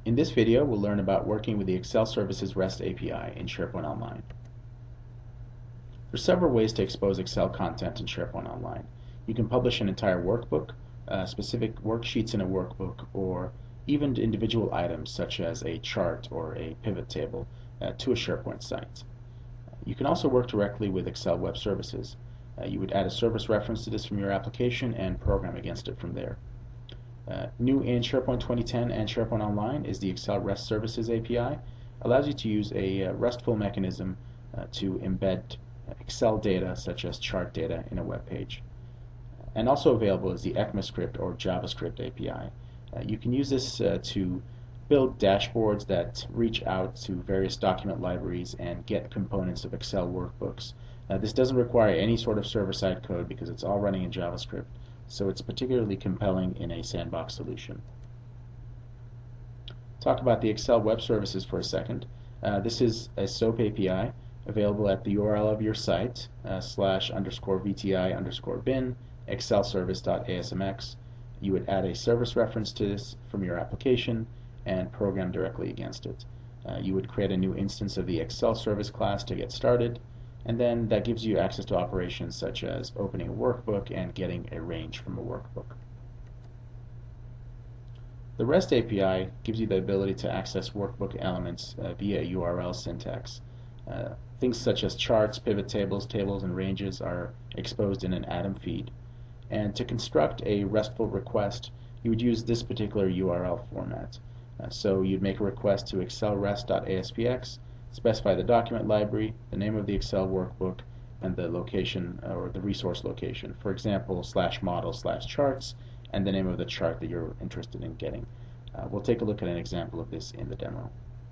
In this video, we'll learn about working with the Excel Services REST API in SharePoint Online. There are several ways to expose Excel content in SharePoint Online. You can publish an entire workbook, specific worksheets in a workbook, or even individual items such as a chart or a pivot table to a SharePoint site. You can also work directly with Excel Web Services. You would add a service reference to this from your application and program against it from there. New in SharePoint 2010 and SharePoint Online is the Excel REST Services API. Allows you to use a RESTful mechanism to embed Excel data such as chart data in a web page. And also available is the ECMAScript or JavaScript API. You can use this to build dashboards that reach out to various document libraries and get components of Excel workbooks. This doesn't require any sort of server-side code because it's all running in JavaScript, so it's particularly compelling in a sandbox solution. Talk about the Excel Web Services for a second. This is a SOAP API available at the URL of your site, /_vti_bin excelservice.asmx. You would add a service reference to this from your application and program directly against it. You would create a new instance of the Excel service class to get started, and then that gives you access to operations such as opening a workbook and getting a range from a workbook. The REST API gives you the ability to access workbook elements via URL syntax. Things such as charts, pivot tables, tables, and ranges are exposed in an Atom feed. And to construct a RESTful request, you would use this particular URL format. So you'd make a request to excelrest.aspx, specify the document library, the name of the Excel workbook, and the location or the resource location. For example, /model/charts, and the name of the chart that you're interested in getting. We'll take a look at an example of this in the demo.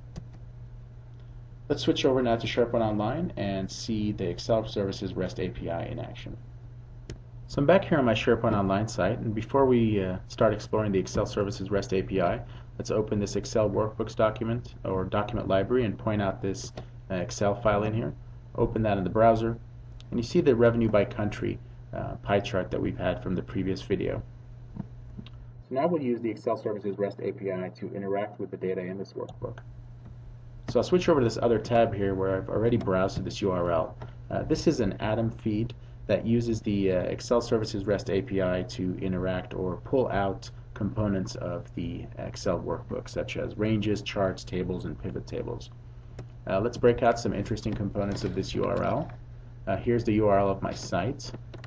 Let's switch over now to SharePoint Online and see the Excel Services REST API in action. So I'm back here on my SharePoint Online site, and before we start exploring the Excel Services REST API, let's open this Excel Workbooks document or document library and point out this Excel file in here. Open that in the browser, and you see the revenue by country pie chart that we've had from the previous video. So now we'll use the Excel Services REST API to interact with the data in this workbook. So I'll switch over to this other tab here where I've already browsed to this URL. This is an Atom feed that uses the Excel Services REST API to interact or pull out components of the Excel workbook, such as ranges, charts, tables, and pivot tables. Let's break out some interesting components of this URL. Here's the URL of my site.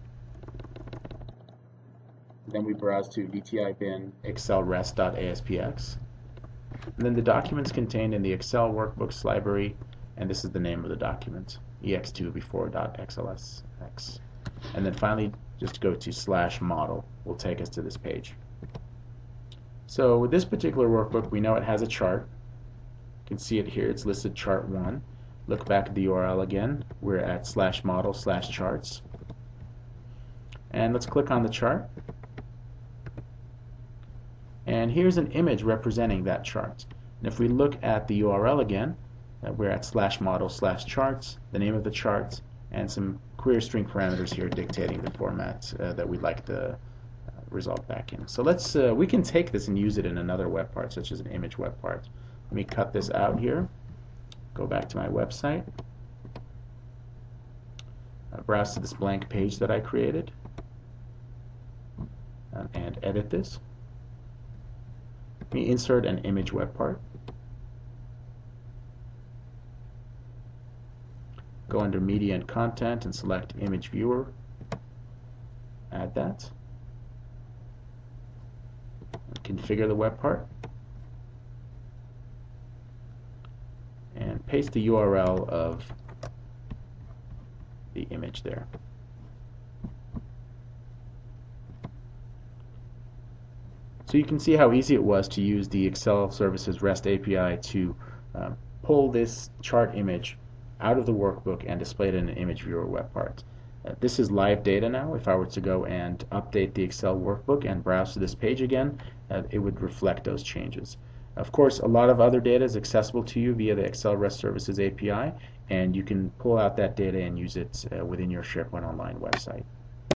Then we browse to vti bin excelrest.aspx. And then the documents contained in the Excel workbooks library, and this is the name of the document, ex2 before .xlsx. And then finally, just go to /model will take us to this page. So with this particular workbook, we know it has a chart. You can see it here. It's listed chart 1. Look back at the URL again. We're at /model/charts. And let's click on the chart. And here's an image representing that chart. And if we look at the URL again, we're at /model/charts, the name of the chart, and some query string parameters here dictating the format that we'd like the result back in. So we can take this and use it in another web part, such as an image web part. Let me cut this out here, go back to my website, browse to this blank page that I created, and edit this. Let me insert an image web part. Go under Media and Content and select Image Viewer. Add that. Configure the web part. And paste the URL of the image there. So you can see how easy it was to use the Excel Services REST API to pull this chart image out of the workbook and display it in an image viewer web part. This is live data now. If I were to go and update the Excel workbook and browse to this page again, it would reflect those changes. Of course, a lot of other data is accessible to you via the Excel REST Services API, and you can pull out that data and use it within your SharePoint Online website.